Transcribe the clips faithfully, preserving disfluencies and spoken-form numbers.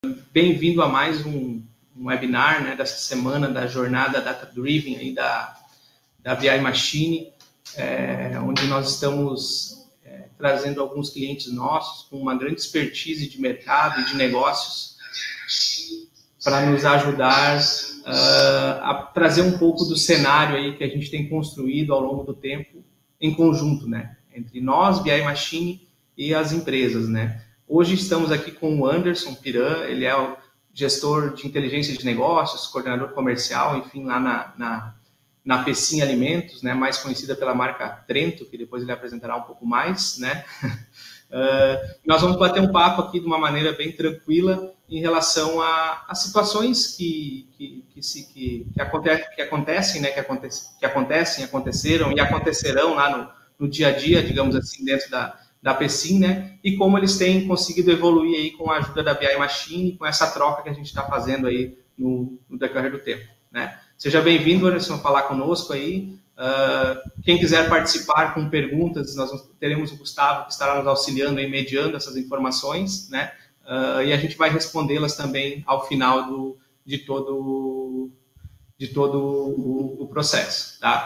Bem-vindo a mais um, um webinar, né, dessa semana da jornada Data Driven aí da, da B I Machine, é, onde nós estamos é, trazendo alguns clientes nossos com uma grande expertise de mercado e de negócios para nos ajudar uh, a trazer um pouco do cenário aí que a gente tem construído ao longo do tempo em conjunto, né, entre nós, B I Machine e as empresas, né. Hoje estamos aqui com o Anderson Piran, ele é o gestor de inteligência de negócios, coordenador comercial, enfim, lá na, na, na Pecim Alimentos, né, mais conhecida pela marca Trento, que depois ele apresentará um pouco mais, né. Uh, nós vamos bater um papo aqui de uma maneira bem tranquila em relação a, a situações que, que, que, se, que, que, acontece, que acontecem, né, que, aconte, que acontecem, aconteceram e acontecerão lá no, no dia a dia, digamos assim, dentro da da Pecim, né, e como eles têm conseguido evoluir aí com a ajuda da B I Machine, com essa troca que a gente está fazendo aí no, no decorrer do tempo, né. Seja bem-vindo, Anderson, a falar conosco aí. Uh, quem quiser participar com perguntas, nós teremos o Gustavo que estará nos auxiliando aí, mediando essas informações, né, uh, e a gente vai respondê-las também ao final do, de todo, de todo o, o processo, tá?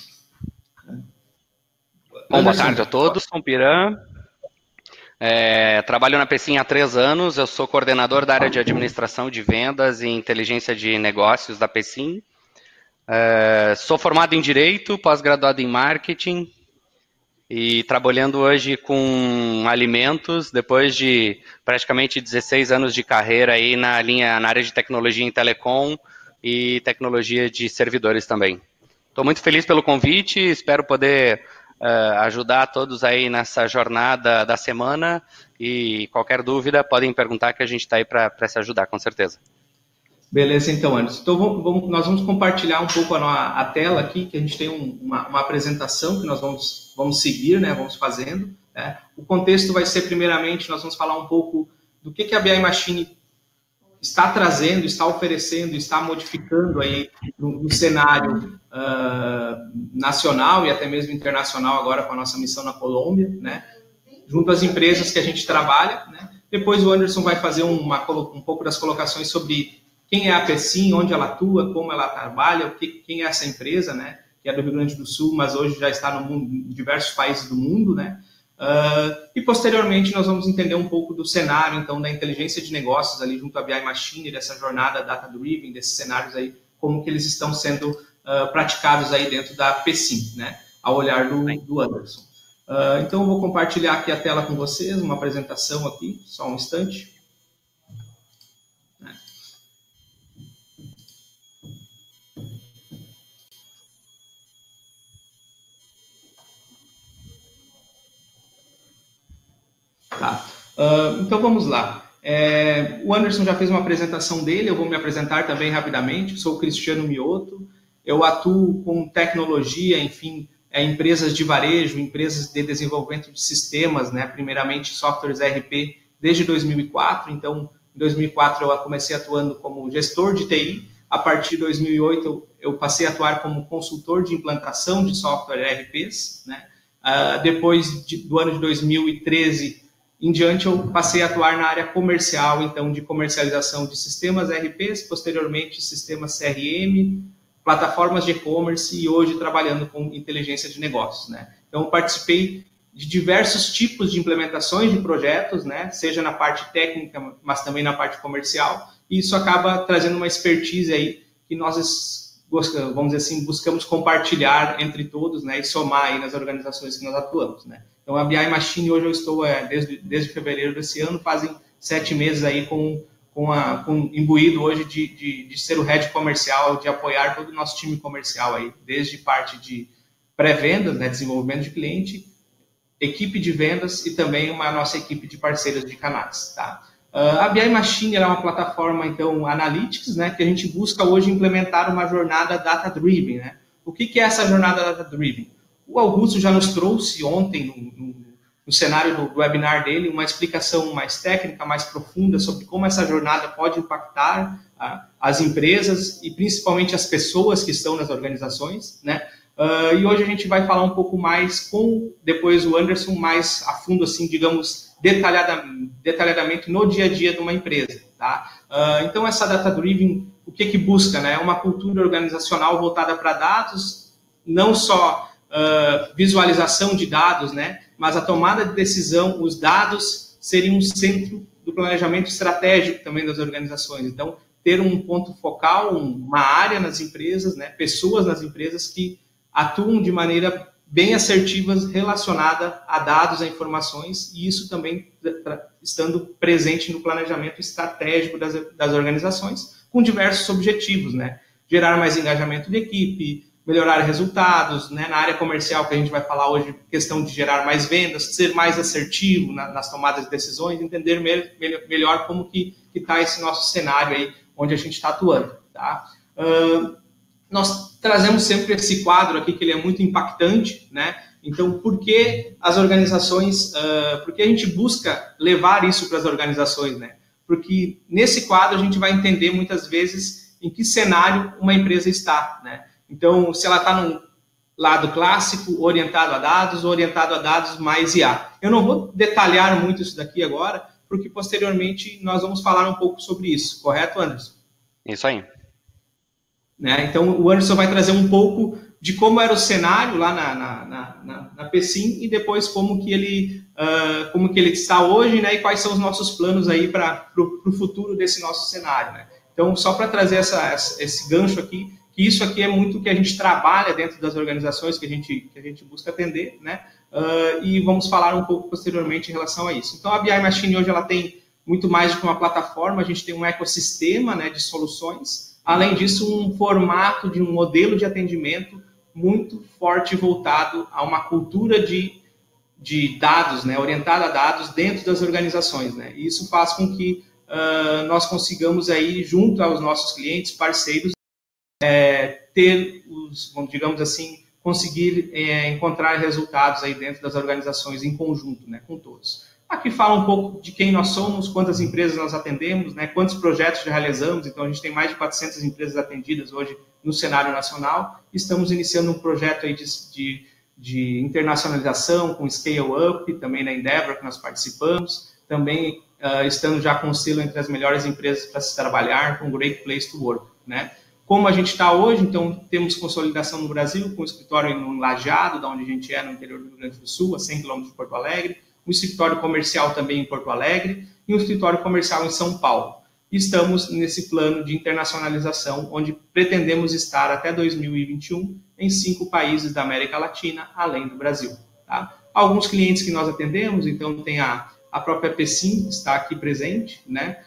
Bom, boa tarde a todos, sou o Piran, é, trabalho na Pecim há três anos, eu sou coordenador da área de administração de vendas e inteligência de negócios da Pecim, é, sou formado em Direito, pós-graduado em Marketing e trabalhando hoje com alimentos, depois de praticamente dezesseis anos de carreira aí na, linha, na área de tecnologia em telecom e tecnologia de servidores também. Estou muito feliz pelo convite, espero poder Uh, ajudar todos aí nessa jornada da semana e qualquer dúvida podem perguntar que a gente está aí para se ajudar, com certeza. Beleza, então, Anderson. Então, vamos, vamos, nós vamos compartilhar um pouco a, a tela aqui, que a gente tem um, uma, uma apresentação que nós vamos, vamos seguir, né, vamos fazendo. Né? O contexto vai ser, primeiramente, nós vamos falar um pouco do que, que a B I Machine está trazendo, está oferecendo, está modificando aí no, no cenário uh, nacional e até mesmo internacional agora com a nossa missão na Colômbia, né? Junto às empresas que a gente trabalha, né? Depois o Anderson vai fazer uma, um pouco das colocações sobre quem é a Pecim, onde ela atua, como ela trabalha, o que, quem é essa empresa, né? Que é do Rio Grande do Sul, mas hoje já está no mundo, em diversos países do mundo, né? Uh, e posteriormente nós vamos entender um pouco do cenário então da inteligência de negócios ali junto à B I Machine, dessa jornada Data Driven, desses cenários aí, como que eles estão sendo uh, praticados aí dentro da Pecim, né, ao olhar do, do Anderson. Uh, então eu vou compartilhar aqui a tela com vocês, uma apresentação aqui, só um instante. Tá. Uh, então vamos lá. É, o Anderson já fez uma apresentação dele, eu vou me apresentar também rapidamente. Eu sou o Cristiano Mioto, eu atuo com tecnologia, enfim, é, empresas de varejo, empresas de desenvolvimento de sistemas, né, primeiramente softwares E R P, desde dois mil e quatro. Então, em dois mil e quatro eu comecei atuando como gestor de T I, a partir de dois mil e oito eu, eu passei a atuar como consultor de implantação de software E R Ps, né. Uh, depois de, do ano de dois mil e treze em diante, eu passei a atuar na área comercial, então, de comercialização de sistemas E R Ps, posteriormente sistemas C R M, plataformas de e-commerce e hoje trabalhando com inteligência de negócios, né? Então, eu participei de diversos tipos de implementações de projetos, né? Seja na parte técnica, mas também na parte comercial, e isso acaba trazendo uma expertise aí que nós, vamos dizer assim, buscamos compartilhar entre todos, né? E somar aí nas organizações que nós atuamos, né? Então, a B I Machine, hoje eu estou, é, desde, desde fevereiro desse ano, fazem sete meses aí com, com, a, com imbuído hoje de, de, de ser o head comercial, de apoiar todo o nosso time comercial aí, desde parte de pré-vendas, né, desenvolvimento de cliente, equipe de vendas e também uma nossa equipe de parceiros de canais, tá? Uh, a B I Machine é uma plataforma, então, Analytics, né, que a gente busca hoje implementar uma jornada data-driven, né? O que, que é essa jornada data-driven? O Augusto já nos trouxe ontem, no, no, no cenário do, do webinar dele, uma explicação mais técnica, mais profunda sobre como essa jornada pode impactar a, as empresas e principalmente as pessoas que estão nas organizações, né? Uh, e hoje a gente vai falar um pouco mais com, depois o Anderson, mais a fundo, assim, digamos, detalhada, detalhadamente no dia a dia de uma empresa, Tá? Uh, então, essa data-driven, o que que busca? Né? Uma cultura organizacional voltada para dados, não só uh, visualização de dados, né? Mas a tomada de decisão, os dados seriam um centro do planejamento estratégico também das organizações. Então, ter um ponto focal, uma área nas empresas, né? Pessoas nas empresas que atuam de maneira bem assertivas relacionada a dados, a informações, e isso também estando presente no planejamento estratégico das, das organizações, com diversos objetivos, né? Gerar mais engajamento de equipe, melhorar resultados, né? Na área comercial, que a gente vai falar hoje, questão de gerar mais vendas, ser mais assertivo na, nas tomadas de decisões, entender me, me, melhor como que está esse nosso cenário aí, onde a gente está atuando, tá? Uh, nós trazemos sempre esse quadro aqui, que ele é muito impactante, né? Então, por que as organizações, uh, por que a gente busca levar isso para as organizações, né? Porque nesse quadro a gente vai entender muitas vezes em que cenário uma empresa está, né? Então, se ela está num lado clássico, orientado a dados, ou orientado a dados mais I A. Eu não vou detalhar muito isso daqui agora, porque posteriormente nós vamos falar um pouco sobre isso, correto, Anderson? Isso aí. Né? Então, o Anderson vai trazer um pouco de como era o cenário lá na, na, na, na, na Pecim e depois como que ele, uh, como que ele está hoje, né? E quais são os nossos planos aí para o futuro desse nosso cenário, né? Então, só para trazer essa, essa, esse gancho aqui, que isso aqui é muito que a gente trabalha dentro das organizações que a gente, que a gente busca atender, né? Uh, e vamos falar um pouco posteriormente em relação a isso. Então, a B I Machine hoje ela tem muito mais do que uma plataforma, a gente tem um ecossistema, né, de soluções. Além disso, um formato de um modelo de atendimento muito forte e voltado a uma cultura de, de dados, né, orientada a dados dentro das organizações, né? E isso faz com que uh, nós consigamos aí, junto aos nossos clientes, parceiros, é, ter os, digamos assim, conseguir é, encontrar resultados aí dentro das organizações em conjunto, né, com todos. Aqui fala um pouco de quem nós somos, quantas empresas nós atendemos, né, quantos projetos já realizamos. Então, a gente tem mais de quatrocentas empresas atendidas hoje no cenário nacional. Estamos iniciando um projeto aí de, de, de internacionalização com Scale Up, também na Endeavor, que nós participamos. Também uh, estando já com o selo entre as melhores empresas para se trabalhar, com Great Place to Work, né? Como a gente está hoje, então, temos consolidação no Brasil, com o escritório em Lajeado, da onde a gente é, no interior do Rio Grande do Sul, a cem quilômetros de Porto Alegre, um escritório comercial também em Porto Alegre e um escritório comercial em São Paulo. Estamos nesse plano de internacionalização, onde pretendemos estar até dois mil e vinte e um em cinco países da América Latina, além do Brasil. Tá? Alguns clientes que nós atendemos, então tem a, a própria Pecim, que está aqui presente, né?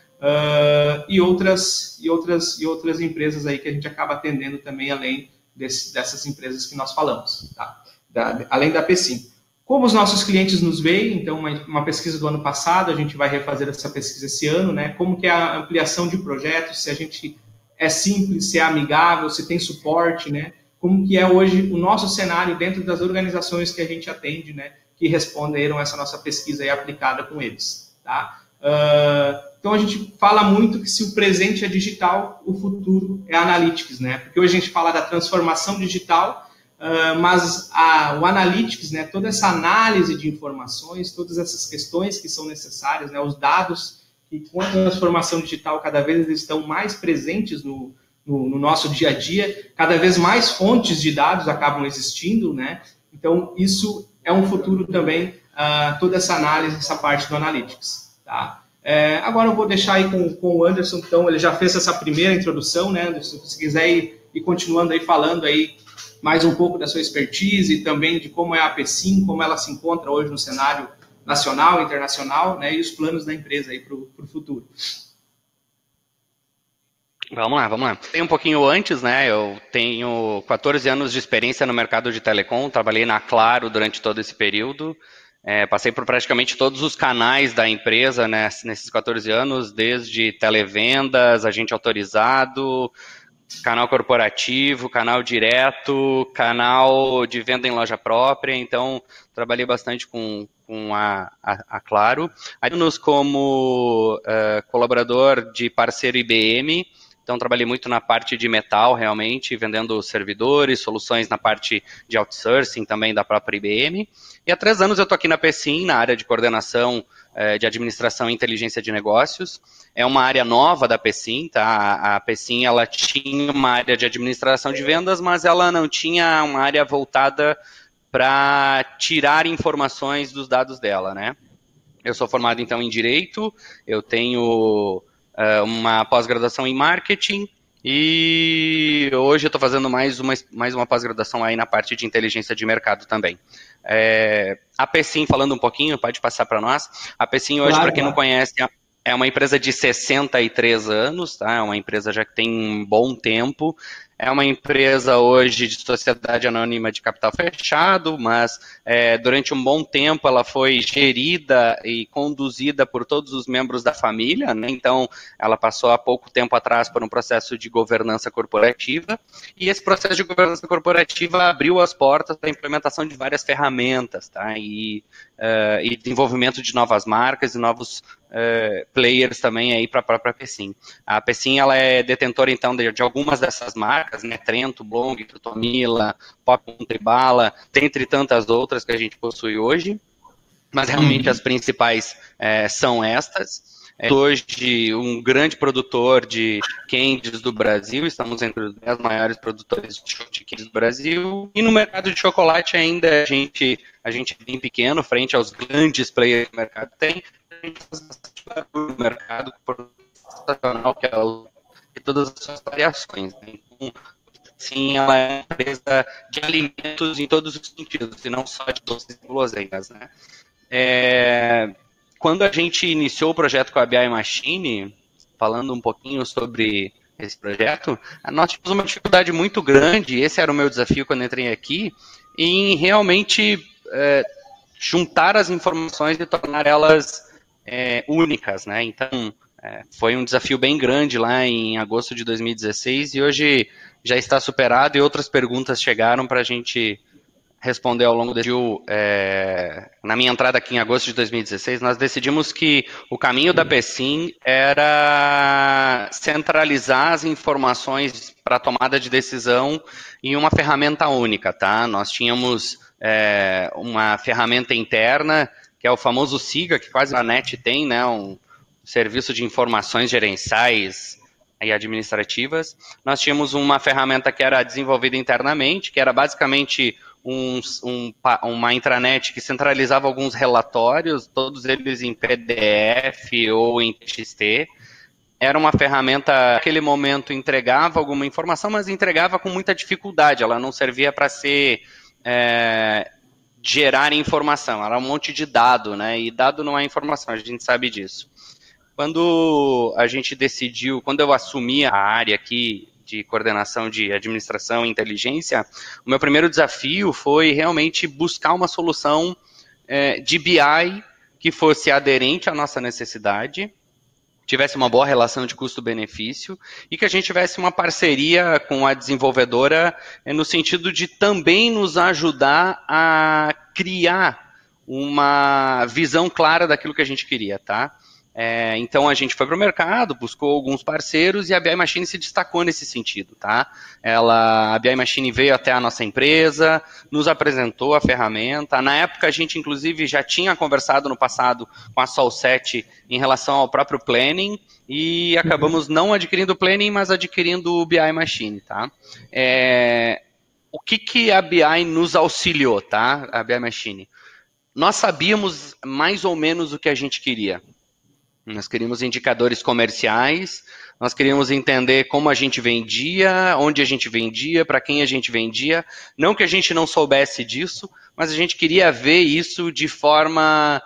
Uh, e, outras, e, outras, e outras empresas aí que a gente acaba atendendo também, além desse, dessas empresas que nós falamos, tá? da, além da Pecim. Como os nossos clientes nos veem, então uma, uma pesquisa do ano passado, a gente vai refazer essa pesquisa esse ano, né? Como que é a ampliação de projetos, se a gente é simples, se é amigável, se tem suporte, né? Como que é hoje o nosso cenário dentro das organizações que a gente atende, né? Que responderam a essa nossa pesquisa aí aplicada com eles, tá? Uh, então a gente fala muito que se o presente é digital, o futuro é analytics, né? Porque hoje a gente fala da transformação digital, Uh, mas a, o Analytics, né, toda essa análise de informações, todas essas questões que são necessárias, né, os dados, que com a transformação digital cada vez eles estão mais presentes no, no, no nosso dia a dia, cada vez mais fontes de dados acabam existindo, né? Então isso é um futuro também, uh, toda essa análise, essa parte do Analytics. Tá? É, agora eu vou deixar aí com, com o Anderson, então ele já fez essa primeira introdução, né, Anderson, se quiser ir, ir continuando aí falando aí, mais um pouco da sua expertise e também de como é a Pecim, como ela se encontra hoje no cenário nacional, internacional, né, e os planos da empresa aí para o futuro. Vamos lá, vamos lá. Tem um pouquinho antes, né, eu tenho quatorze anos de experiência no mercado de telecom, trabalhei na Claro durante todo esse período, é, passei por praticamente todos os canais da empresa, né, nesses quatorze anos, desde televendas, agente autorizado, canal corporativo, canal direto, canal de venda em loja própria, então trabalhei bastante com, com a, a, a Claro. Anos como uh, colaborador de parceiro I B M, então trabalhei muito na parte de metal, realmente, vendendo servidores, soluções na parte de outsourcing também da própria I B M. E há três anos eu estou aqui na Pecim, na área de coordenação de administração e inteligência de negócios. É uma área nova da Pecim, tá? A Pecim, ela tinha uma área de administração de vendas, mas ela não tinha uma área voltada para tirar informações dos dados dela, né? Eu sou formado, então, em Direito, eu tenho uh, uma pós-graduação em Marketing, e hoje eu estou fazendo mais uma, mais uma pós-graduação aí na parte de inteligência de mercado também. É, a Pecim, falando um pouquinho, pode passar para nós. A Pecim hoje, claro, para quem claro. não conhece, é uma empresa de sessenta e três anos, tá? É uma empresa já que tem um bom tempo. É uma empresa hoje de sociedade anônima de capital fechado, mas é, durante um bom tempo ela foi gerida e conduzida por todos os membros da família, né? Então ela passou há pouco tempo atrás por um processo de governança corporativa, e esse processo de governança corporativa abriu as portas para a implementação de várias ferramentas, tá? E, uh, e desenvolvimento de novas marcas e novos uh, players também aí para a própria Pecim. A Pecim, ela é detentora então de, de algumas dessas marcas, né, Trento, Blong, Frutomila, Pop Tribala, dentre tantas outras que a gente possui hoje, mas realmente uhum. as principais é, são estas. É, hoje, um grande produtor de candies do Brasil, estamos entre os dez maiores produtores de candies do Brasil, e no mercado de chocolate ainda a gente, a gente é bem pequeno, frente aos grandes players que o mercado tem, a gente faz bastante barulho no mercado sensacional, que é o de todas as suas variações, né? Então, sim, ela é uma empresa de alimentos em todos os sentidos, e não só de doces e guloseimas, né? É, quando a gente iniciou o projeto com a B I Machine, falando um pouquinho sobre esse projeto, nós tivemos uma dificuldade muito grande, esse era o meu desafio quando entrei aqui, em realmente é, juntar as informações e tornar elas é, únicas, né? Então, É, foi um desafio bem grande lá em agosto de dois mil e dezesseis, e hoje já está superado, e outras perguntas chegaram para a gente responder ao longo desse dia. É, na minha entrada aqui em agosto de dois mil e dezesseis, nós decidimos que o caminho da Pecim era centralizar as informações para a tomada de decisão em uma ferramenta única, tá? Nós tínhamos é, uma ferramenta interna, que é o famoso SIGA, que quase a NET tem, né? Um serviço de informações gerenciais e administrativas. Nós tínhamos uma ferramenta que era desenvolvida internamente, que era basicamente um, um, uma intranet que centralizava alguns relatórios, todos eles em P D F ou em T X T. Era uma ferramenta que naquele momento entregava alguma informação, mas entregava com muita dificuldade, ela não servia para ser... É, gerar informação, era um monte de dado, né? E dado não é informação, a gente sabe disso. Quando a gente decidiu, quando eu assumi a área aqui de coordenação de administração e inteligência, o meu primeiro desafio foi realmente buscar uma solução é, de B I que fosse aderente à nossa necessidade, tivesse uma boa relação de custo-benefício e que a gente tivesse uma parceria com a desenvolvedora é, no sentido de também nos ajudar a criar uma visão clara daquilo que a gente queria, tá? É, então a gente foi para o mercado, buscou alguns parceiros e a B I Machine se destacou nesse sentido, tá? Ela, a B I Machine veio até a nossa empresa, nos apresentou a ferramenta. Na época a gente inclusive já tinha conversado no passado com a Solset em relação ao próprio planning e acabamos não adquirindo o planning, mas adquirindo o B I Machine, tá? É, o que, que a B I nos auxiliou, tá? A B I Machine. Nós sabíamos mais ou menos o que a gente queria. Nós queríamos indicadores comerciais, nós queríamos entender como a gente vendia, onde a gente vendia, para quem a gente vendia. Não que a gente não soubesse disso, mas a gente queria ver isso de forma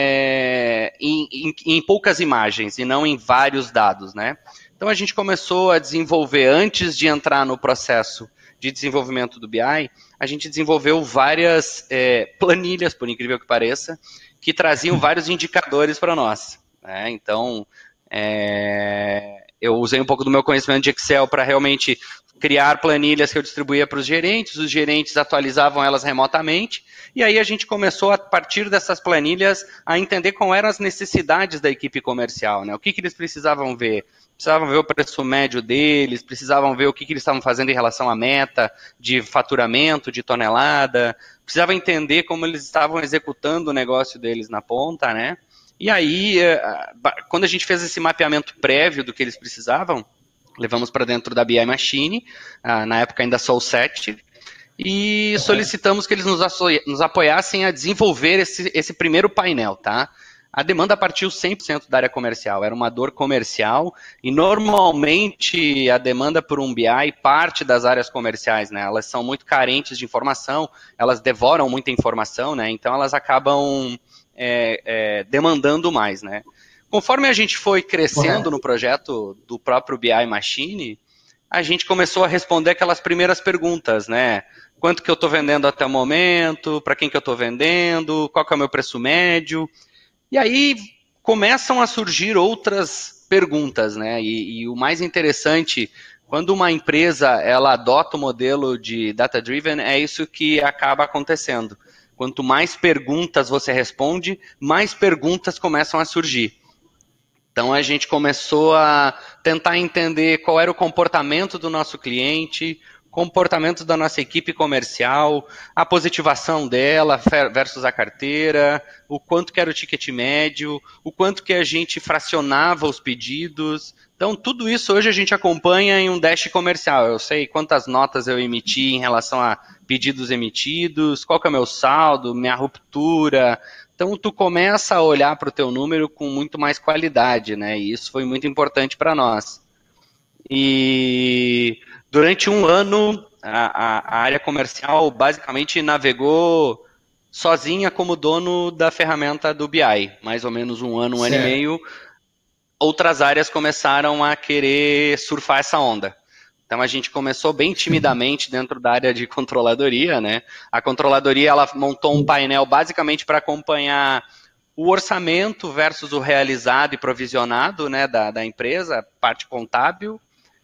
é, em, em, em poucas imagens e não em vários dados, né? Então a gente começou a desenvolver, antes de entrar no processo de desenvolvimento do B I, a gente desenvolveu várias é, planilhas, por incrível que pareça, que traziam vários indicadores para nós. É, então, é, eu usei um pouco do meu conhecimento de Excel para realmente criar planilhas que eu distribuía para os gerentes, os gerentes atualizavam elas remotamente, e aí a gente começou, a partir dessas planilhas, a entender quais eram as necessidades da equipe comercial, né? O que, que eles precisavam ver. Precisavam ver o preço médio deles, precisavam ver o que, que eles estavam fazendo em relação à meta de faturamento, de tonelada, precisavam entender como eles estavam executando o negócio deles na ponta, né? E aí, quando a gente fez esse mapeamento prévio do que eles precisavam, levamos para dentro da B I Machine, na época ainda Soul sete, e solicitamos que eles nos, nos apoiassem a desenvolver esse, esse primeiro painel, tá? A demanda partiu cem por cento da área comercial, era uma dor comercial, e normalmente a demanda por um B I parte das áreas comerciais, né? Elas são muito carentes de informação, elas devoram muita informação, né? Então elas acabam é, é, demandando mais, né? Conforme a gente foi crescendo Correto. no projeto do próprio B I Machine, a gente começou a responder aquelas primeiras perguntas, né? Quanto que eu estou vendendo até o momento, para quem que eu estou vendendo, qual que é o meu preço médio. E aí começam a surgir outras perguntas, né? E, e o mais interessante, quando uma empresa ela adota o modelo de data-driven, é isso que acaba acontecendo. Quanto mais perguntas você responde, mais perguntas começam a surgir. Então a gente começou a tentar entender qual era o comportamento do nosso cliente, comportamento da nossa equipe comercial, a positivação dela versus a carteira, o quanto que era o ticket médio, o quanto que a gente fracionava os pedidos. Então tudo isso hoje a gente acompanha em um dash comercial. Eu sei quantas notas eu emiti em relação a pedidos emitidos, qual que é o meu saldo, minha ruptura. Então tu começa a olhar para o teu número com muito mais qualidade, né? E isso foi muito importante para nós. E durante um ano, a, a área comercial basicamente navegou sozinha como dono da ferramenta do B I. Mais ou menos um ano, um certo. ano e meio. Outras áreas começaram a querer surfar essa onda. Então a gente começou bem timidamente dentro da área de controladoria, né? A controladoria ela montou um painel basicamente para acompanhar o orçamento versus o realizado e provisionado, né, da, da empresa, parte contábil.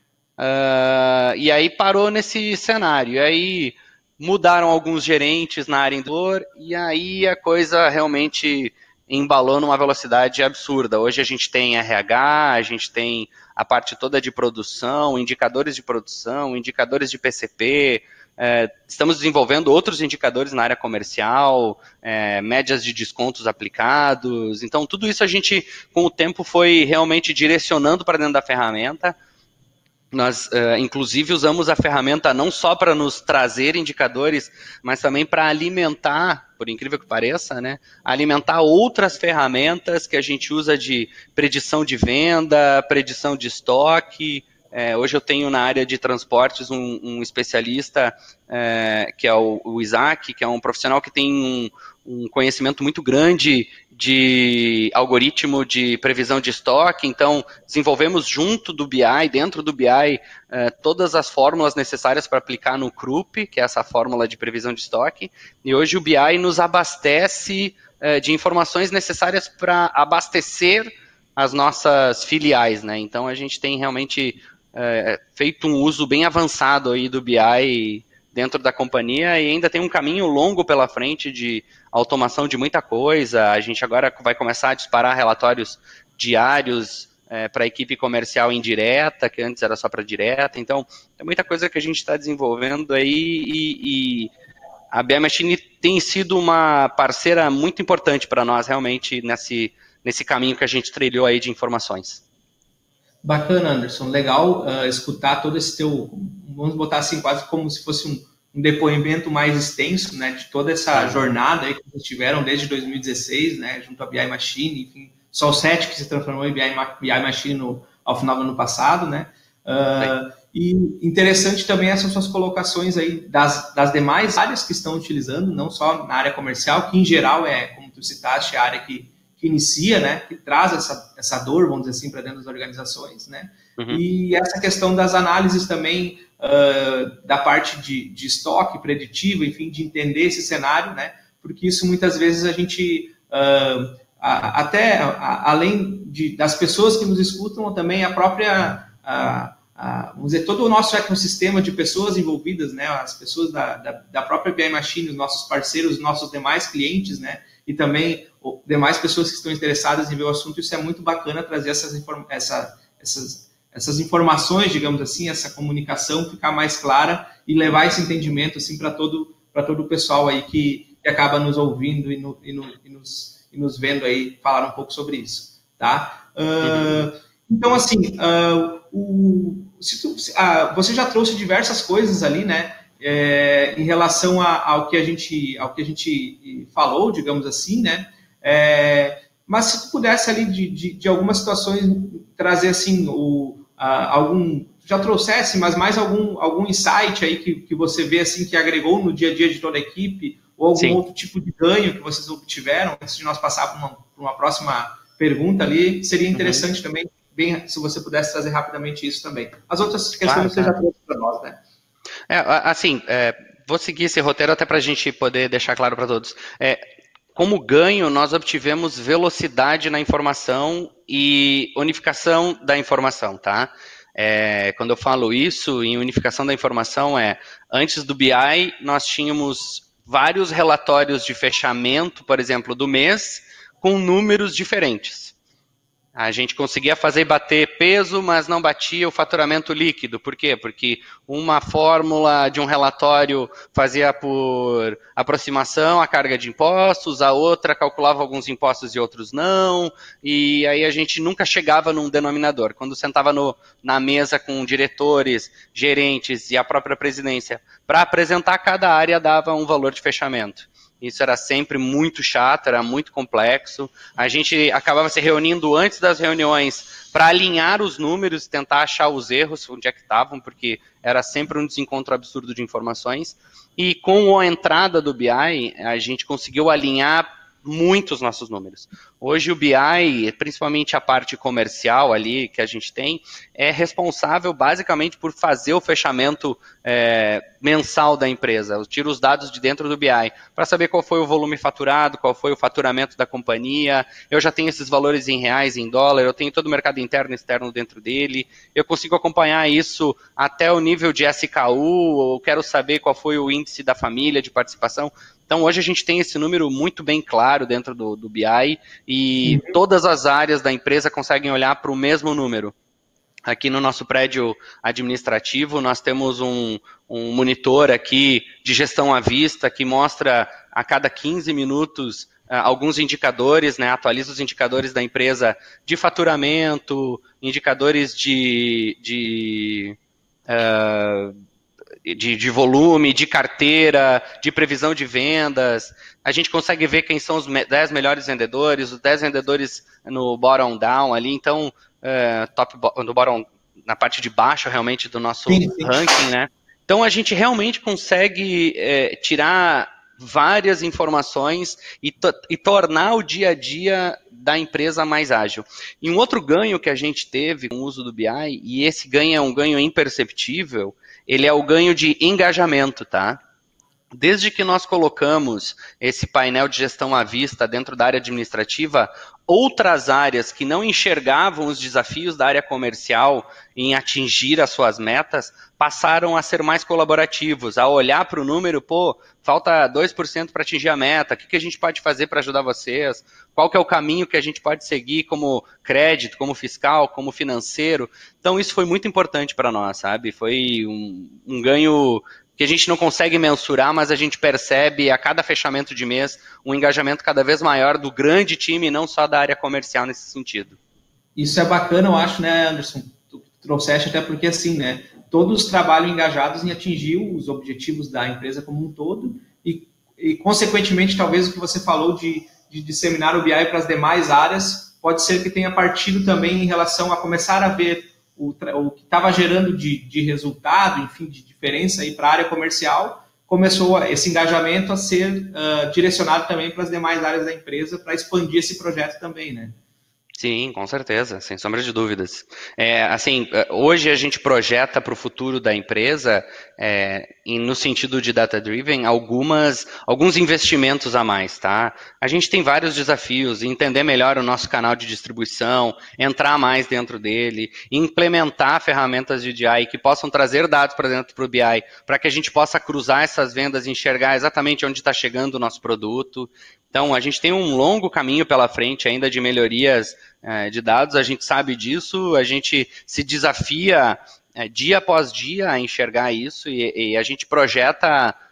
Uh, e aí parou nesse cenário. E aí mudaram alguns gerentes na área indoor e aí a coisa realmente embalou numa velocidade absurda. Hoje a gente tem R H, a gente tem a parte toda de produção, indicadores de produção, indicadores de P C P, é, estamos desenvolvendo outros indicadores na área comercial, é, médias de descontos aplicados. Então tudo isso a gente com o tempo foi realmente direcionando para dentro da ferramenta. Nós, uh, inclusive, usamos a ferramenta não só para nos trazer indicadores, mas também para alimentar, por incrível que pareça, né, alimentar outras ferramentas que a gente usa de predição de venda, predição de estoque. É, hoje eu tenho na área de transportes um, um especialista, é, que é o, o Isaac, que é um profissional que tem um, um conhecimento muito grande de algoritmo de previsão de estoque. Então desenvolvemos junto do B I, dentro do B I, eh, todas as fórmulas necessárias para aplicar no C R U P, que é essa fórmula de previsão de estoque, e hoje o B I nos abastece eh, de informações necessárias para abastecer as nossas filiais, né? Então a gente tem realmente eh, feito um uso bem avançado aí do B I dentro da companhia e ainda tem um caminho longo pela frente de automação de muita coisa. A gente agora vai começar a disparar relatórios diários é, para a equipe comercial indireta, que antes era só para direta. Então, tem muita coisa que a gente está desenvolvendo aí e, e a B I Machine tem sido uma parceira muito importante para nós, realmente, nesse, nesse caminho que a gente trilhou aí de informações. Bacana, Anderson. Legal uh, escutar todo esse teu, vamos botar assim, quase como se fosse um, um depoimento mais extenso, né, de toda essa jornada aí que vocês tiveram desde dois mil e dezesseis, né, junto à B I Machine, enfim, Soul sete que se transformou em B I, B I Machine no, ao final do ano passado, né, uh, e interessante também essas suas colocações aí das, das demais áreas que estão utilizando, não só na área comercial, que em geral é, como tu citaste, a área que que inicia, né, que traz essa, essa dor, vamos dizer assim, para dentro das organizações, né, uhum. E essa questão das análises também, uh, da parte de, de estoque preditivo, enfim, de entender esse cenário, né, porque isso muitas vezes a gente, uh, a, até a, além de, das pessoas que nos escutam, também a própria, a, a, vamos dizer, todo o nosso ecossistema de pessoas envolvidas, né, as pessoas da, da, da própria B I Machine, os nossos parceiros, os nossos demais clientes, né, e também demais pessoas que estão interessadas em ver o assunto. Isso é muito bacana, trazer essas, inform- essa, essas, essas informações, digamos assim, essa comunicação ficar mais clara e levar esse entendimento assim, para todo, para todo o pessoal aí que, que acaba nos ouvindo e, no, e, no, e, nos, e nos vendo aí falar um pouco sobre isso, tá? Uh, então, assim, uh, o, se tu, uh, você já trouxe diversas coisas ali, né, é, em relação a, ao, que a gente, ao que a gente falou, digamos assim, né, é, mas se tu pudesse ali de, de, de algumas situações trazer, assim, o, uh, algum... já trouxesse, mas mais algum, algum insight aí que, que você vê assim, que agregou no dia a dia de toda a equipe, ou algum Sim. outro tipo de ganho que vocês obtiveram, antes de nós passar para uma, para uma próxima pergunta ali, seria interessante uhum. também, bem, se você pudesse trazer rapidamente isso também. As outras questões claro, você claro. já trouxe para nós, né? É, assim, é, vou seguir esse roteiro até para a gente poder deixar claro para todos. É, como ganho, nós obtivemos velocidade na informação e unificação da informação, tá? É, quando eu falo isso, em unificação da informação, é antes do B I, nós tínhamos vários relatórios de fechamento, por exemplo, do mês, com números diferentes. A gente conseguia fazer bater peso, mas não batia o faturamento líquido. Por quê? Porque uma fórmula de um relatório fazia por aproximação a carga de impostos, a outra calculava alguns impostos e outros não, e aí a gente nunca chegava num denominador. Quando sentava no, na mesa com diretores, gerentes e a própria presidência, para apresentar cada área dava um valor de fechamento. Isso era sempre muito chato, era muito complexo. A gente acabava se reunindo antes das reuniões para alinhar os números, tentar achar os erros, onde é que estavam, porque era sempre um desencontro absurdo de informações. E com a entrada do B I, a gente conseguiu alinhar muito os nossos números. Hoje o B I, principalmente a parte comercial ali que a gente tem, é responsável basicamente por fazer o fechamento é, mensal da empresa. Eu tiro os dados de dentro do B I para saber qual foi o volume faturado, qual foi o faturamento da companhia. Eu já tenho esses valores em reais, em dólar, eu tenho todo o mercado interno e externo dentro dele. Eu consigo acompanhar isso até o nível de S K U, eu quero saber qual foi o índice da família de participação. Então, hoje a gente tem esse número muito bem claro dentro do, do B I e uhum. todas as áreas da empresa conseguem olhar para o mesmo número. Aqui no nosso prédio administrativo, nós temos um, um monitor aqui de gestão à vista que mostra a cada quinze minutos uh, alguns indicadores, né, atualiza os indicadores da empresa de faturamento, indicadores de... de uh, De, de volume, de carteira, de previsão de vendas. A gente consegue ver quem são os dez melhores vendedores, os dez vendedores no bottom down ali, então, é, top, no bottom, na parte de baixo realmente do nosso sim, sim. ranking, né? Então a gente realmente consegue é, tirar várias informações e, to e tornar o dia a dia da empresa mais ágil. E um outro ganho que a gente teve com o uso do B I, e esse ganho é um ganho imperceptível, ele é o ganho de engajamento, tá? Desde que nós colocamos esse painel de gestão à vista dentro da área administrativa, outras áreas que não enxergavam os desafios da área comercial em atingir as suas metas, passaram a ser mais colaborativos, a olhar para o número, pô, falta dois por cento para atingir a meta, o que, que a gente pode fazer para ajudar vocês? Qual que é o caminho que a gente pode seguir como crédito, como fiscal, como financeiro? Então isso foi muito importante para nós, sabe? Foi um, um ganho que a gente não consegue mensurar, mas a gente percebe a cada fechamento de mês um engajamento cada vez maior do grande time, não só da área comercial nesse sentido. Isso é bacana, eu acho, né, Anderson? Tu trouxeste até porque, assim, né, todos trabalham engajados em atingir os objetivos da empresa como um todo e, e consequentemente, talvez o que você falou de, de disseminar o B I para as demais áreas, pode ser que tenha partido também em relação a começar a ver o, o que estava gerando de, de resultado, enfim, de diferença aí para a área comercial, começou esse engajamento a ser uh, direcionado também para as demais áreas da empresa para expandir esse projeto também, né? Sim, com certeza, sem sombra de dúvidas. É, assim, hoje a gente projeta para o futuro da empresa, é, no sentido de data-driven, algumas, alguns investimentos a mais, tá? A gente tem vários desafios, entender melhor o nosso canal de distribuição, entrar mais dentro dele, implementar ferramentas de D I que possam trazer dados para dentro do B I, para que a gente possa cruzar essas vendas e enxergar exatamente onde está chegando o nosso produto. Então, a gente tem um longo caminho pela frente ainda de melhorias é, de dados, a gente sabe disso, a gente se desafia é, dia após dia a enxergar isso e, e a gente projeta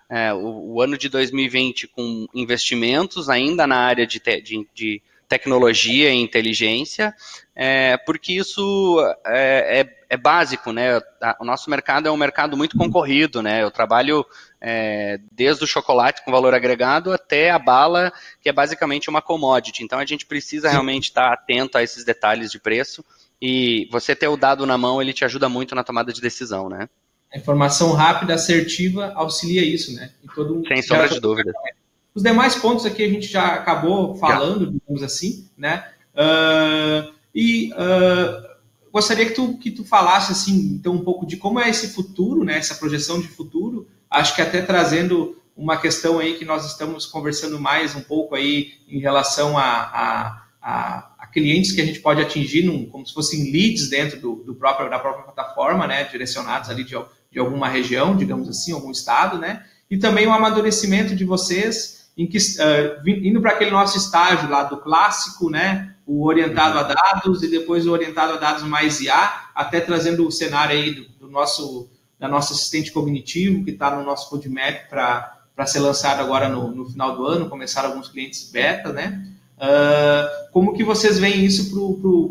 é, o, o ano de dois mil e vinte com investimentos ainda na área de, te, de, de tecnologia e inteligência, é, porque isso é, é, é básico, né? O nosso mercado é um mercado muito concorrido, né? Eu trabalho é, desde o chocolate com valor agregado até a bala, que é basicamente uma commodity. Então a gente precisa realmente estar atento a esses detalhes de preço, e você ter o dado na mão, ele te ajuda muito na tomada de decisão, né? A informação rápida, assertiva, auxilia isso, né? E todo Sem sombra de dúvida. Os demais pontos aqui a gente já acabou falando, já. digamos assim, né? Uh, e uh, gostaria que tu, que tu falasse, assim, então, um pouco de como é esse futuro, né? Essa projeção de futuro. Acho que até trazendo uma questão aí que nós estamos conversando mais um pouco aí em relação a, a, a, a clientes que a gente pode atingir num, como se fossem leads dentro do, do próprio, da própria plataforma, né? Direcionados ali de, de alguma região, digamos assim, algum estado, né? E também o amadurecimento de vocês, em que, uh, indo para aquele nosso estágio lá do clássico, né, o orientado a dados, e depois o orientado a dados mais I A, até trazendo o cenário aí do, do nosso, da nossa assistente cognitivo, que está no nosso roadmap para ser lançado agora no, no final do ano, começaram alguns clientes beta, né? Uh, como que vocês veem isso para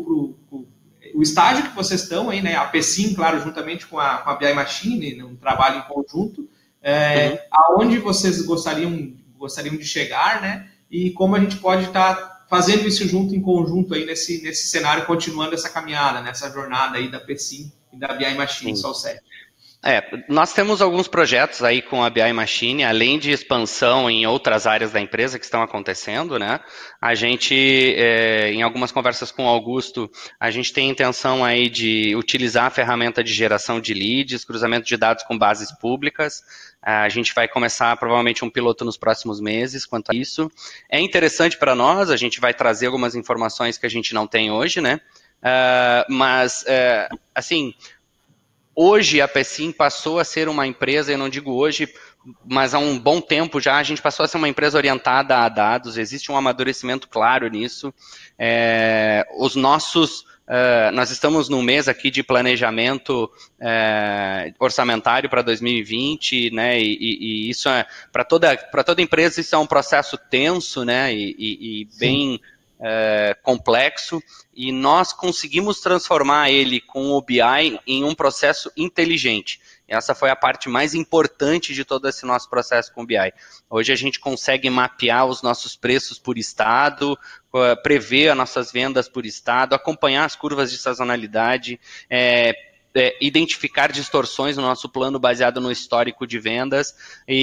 o o estágio que vocês estão aí, né? A PeSim, claro, juntamente com a, com a B I Machine, um trabalho em conjunto, é, uhum. aonde vocês gostariam gostariam de chegar, né? E como a gente pode estar tá fazendo isso junto, em conjunto aí nesse, nesse cenário, continuando essa caminhada, nessa jornada aí da PeSim e da B I Machine Solsec. É, nós temos alguns projetos aí com a B I Machine, além de expansão em outras áreas da empresa que estão acontecendo, né? A gente, é, em algumas conversas com o Augusto, a gente tem a intenção aí de utilizar a ferramenta de geração de leads, cruzamento de dados com bases públicas. A gente vai começar provavelmente um piloto nos próximos meses quanto a isso. É interessante para nós, a gente vai trazer algumas informações que a gente não tem hoje, né? Uh, mas, uh, assim... Hoje a PeSim passou a ser uma empresa, eu não digo hoje, mas há um bom tempo já, a gente passou a ser uma empresa orientada a dados, existe um amadurecimento claro nisso. É, os nossos, uh, nós estamos num mês aqui de planejamento uh, orçamentário para dois mil e vinte, né, e, e, e isso é, para toda, para toda empresa isso é um processo tenso, né, e, e, e bem... É, complexo, e nós conseguimos transformar ele com o B I em um processo inteligente. Essa foi a parte mais importante de todo esse nosso processo com o B I. Hoje a gente consegue mapear os nossos preços por estado, prever as nossas vendas por estado, acompanhar as curvas de sazonalidade, é, é, identificar distorções no nosso plano baseado no histórico de vendas,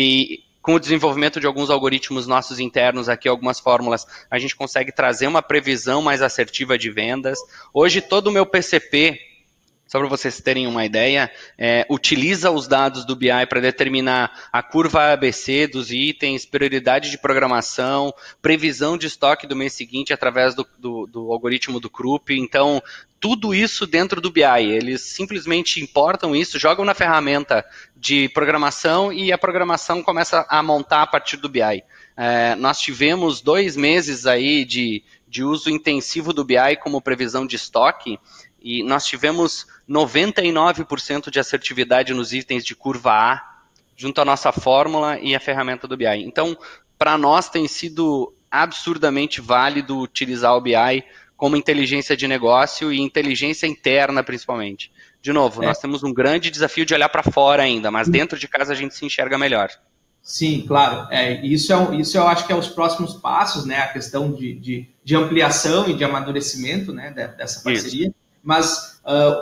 e com o desenvolvimento de alguns algoritmos nossos internos aqui, algumas fórmulas, a gente consegue trazer uma previsão mais assertiva de vendas. Hoje, todo o meu P C P, só para vocês terem uma ideia, é, utiliza os dados do B I para determinar a curva A B C dos itens, prioridade de programação, previsão de estoque do mês seguinte através do, do, do algoritmo do Krupp. Então, tudo isso dentro do B I. Eles simplesmente importam isso, jogam na ferramenta de programação e a programação começa a montar a partir do B I. É, nós tivemos dois meses aí de, de uso intensivo do B I como previsão de estoque, e nós tivemos noventa e nove por cento de assertividade nos itens de curva A, junto à nossa fórmula e a ferramenta do B I. Então, para nós tem sido absurdamente válido utilizar o B I como inteligência de negócio e inteligência interna, principalmente. De novo, é. nós temos um grande desafio de olhar para fora ainda, mas dentro de casa a gente se enxerga melhor. Sim, claro. É, isso, é, isso eu acho que é os próximos passos, né? A questão de, de, de ampliação e de amadurecimento, né, dessa parceria. Isso. Mas,